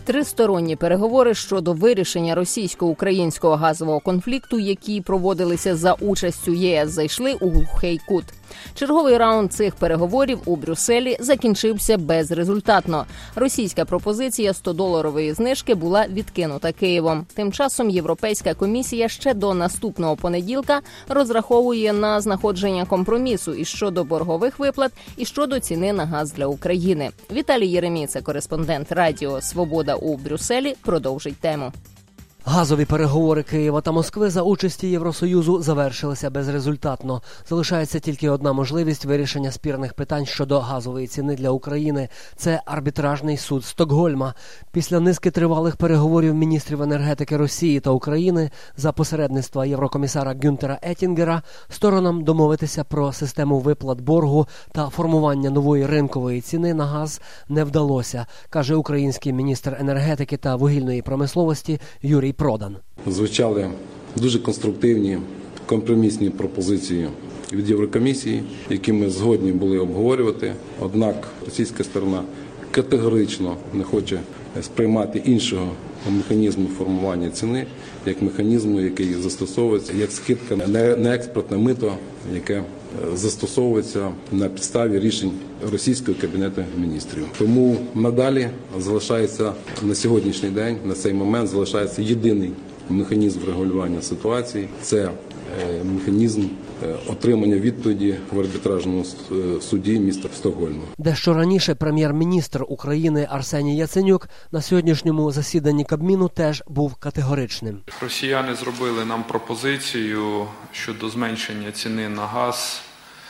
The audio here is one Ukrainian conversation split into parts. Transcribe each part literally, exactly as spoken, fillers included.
Тристоронні переговори щодо вирішення російсько-українського газового конфлікту, які проводилися за участю ЄС, зайшли у глухий кут. Черговий раунд цих переговорів у Брюсселі закінчився безрезультатно. Російська пропозиція сто-доларової знижки була відкинута Києвом. Тим часом Європейська комісія ще до наступного понеділка розраховує на знаходження компромісу і щодо боргових виплат, і щодо ціни на газ для України. Віталій Єреміца, кореспондент Радіо Свобода у Брюсселі, продовжить тему. Газові переговори Києва та Москви за участі Євросоюзу завершилися безрезультатно. Залишається тільки одна можливість вирішення спірних питань щодо газової ціни для України. Це арбітражний суд Стокгольма. Після низки тривалих переговорів міністрів енергетики Росії та України за посередництва єврокомісара Гюнтера Еттінгера сторонам домовитися про систему виплат боргу та формування нової ринкової ціни на газ не вдалося, каже український міністр енергетики та вугільної промисловості Юрій Продан. Звучали дуже конструктивні, компромісні пропозиції від Єврокомісії, які ми згодні були обговорювати. Однак російська сторона категорично не хоче сприймати іншого механізму формування ціни, як механізму, який застосовується, як скидка на експортне мито, яке застосовується на підставі рішень російського кабінету міністрів. Тому надалі залишається на сьогоднішній день, на цей момент залишається єдиний механізм регулювання ситуації – це механізм отримання відповіді в арбітражному суді міста Стокгольма. Дещо раніше прем'єр-міністр України Арсеній Яценюк на сьогоднішньому засіданні Кабміну теж був категоричним. Росіяни зробили нам пропозицію щодо зменшення ціни на газ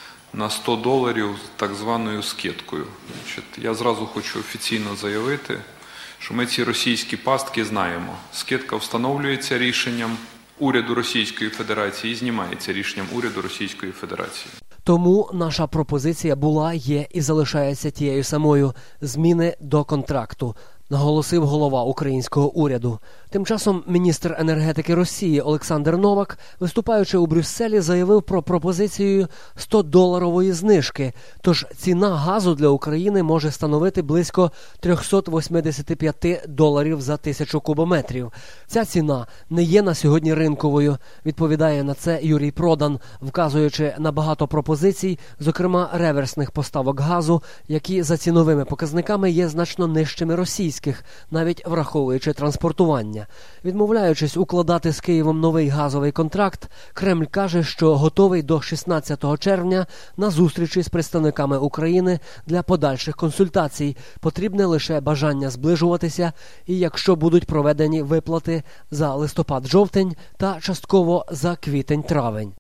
на сто доларів так званою скидкою. Значить, я зразу хочу офіційно заявити, що ми ці російські пастки знаємо. Скидка встановлюється рішенням уряду Російської Федерації і знімається рішенням уряду Російської Федерації. Тому наша пропозиція була, є і залишається тією самою – зміни до контракту, наголосив голова українського уряду. Тим часом міністр енергетики Росії Олександр Новак, виступаючи у Брюсселі, заявив про пропозицію сто-доларової знижки. Тож ціна газу для України може становити близько триста вісімдесят п'ять доларів за тисячу кубометрів. Ця ціна не є на сьогодні ринковою, відповідає на це Юрій Продан, вказуючи на багато пропозицій, зокрема реверсних поставок газу, які за ціновими показниками є значно нижчими російських, навіть враховуючи транспортування. Відмовляючись укладати з Києвом новий газовий контракт, Кремль каже, що готовий до шістнадцятого червня на зустрічі з представниками України для подальших консультацій. Потрібне лише бажання зближуватися і якщо будуть проведені виплати за листопад-жовтень та частково за квітень-травень.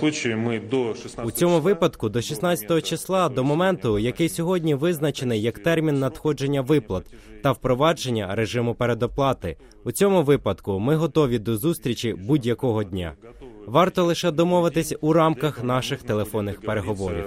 У цьому випадку до шістнадцятого числа, до моменту, який сьогодні визначений як термін надходження виплат та впровадження режиму передоплати. У цьому випадку ми готові до зустрічі будь-якого дня. Варто лише домовитись у рамках наших телефонних переговорів.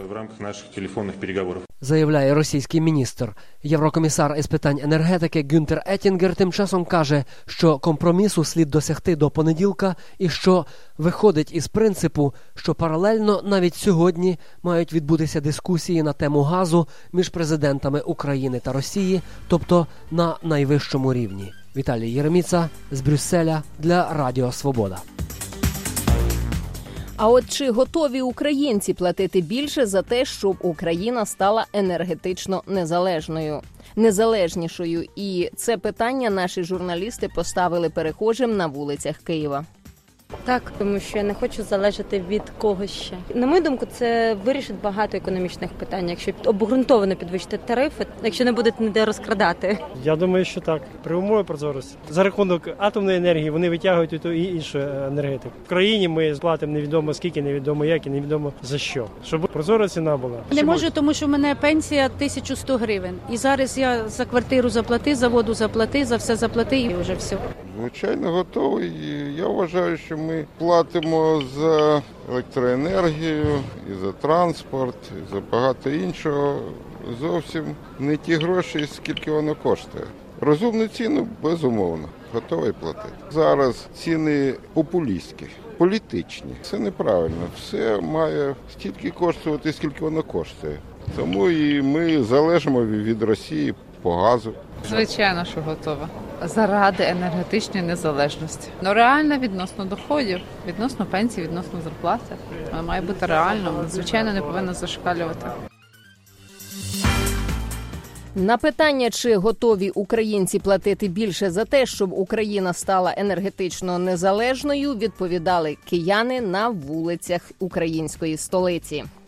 Заявляє російський міністр. Єврокомісар із питань енергетики Гюнтер Еттінгер тим часом каже, що компромісу слід досягти до понеділка і що виходить із принципу, що паралельно навіть сьогодні мають відбутися дискусії на тему газу між президентами України та Росії, тобто на найвищому рівні. Віталій Єреміца з Брюсселя для Радіо Свобода. А от чи готові українці платити більше за те, щоб Україна стала енергетично незалежною? Незалежнішою. І це питання наші журналісти поставили перехожим на вулицях Києва. Так, тому що я не хочу залежати від когось ще. На мою думку, це вирішить багато економічних питань, якщо обґрунтовано підвищити тарифи, якщо не будуть ніде розкрадати. Я думаю, що так. При умові прозорості. За рахунок атомної енергії вони витягують і ту і іншу енергетику. В країні ми сплатимо невідомо скільки, невідомо як і невідомо за що. Щоб прозора ціна була. Не можу, тому що в мене пенсія тисяча сто гривень. І зараз я за квартиру заплати, за воду заплати, за все заплати і вже все. Звичайно, готовий. Я вважаю, що ми платимо за електроенергію, і за транспорт, і за багато іншого. Зовсім не ті гроші, скільки воно коштує. Розумну ціну, безумовно, готовий платити. Зараз ціни популістські, політичні. Це неправильно. Все має стільки коштувати, скільки воно коштує. Тому і ми залежимо від Росії по газу. Звичайно, що готова. заради енергетичної незалежності. Ну, реально відносно доходів, відносно пенсії, відносно зарплати. Вона має бути реально, звичайно, не повинна зашкалювати. На питання, чи готові українці платити більше за те, щоб Україна стала енергетично незалежною, відповідали кияни на вулицях української столиці.